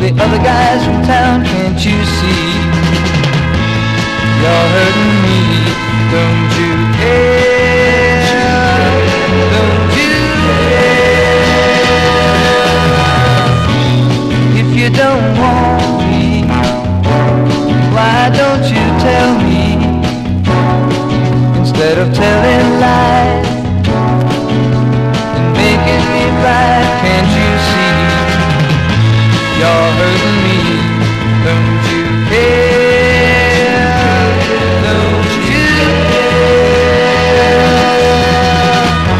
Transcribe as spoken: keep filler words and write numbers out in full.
the other guys from town, can't you see? You're hurting me, don't you care? Don't you care? If you don't want me, why don't you tell me? Instead of telling lies and making me right, can't you see? You're hurting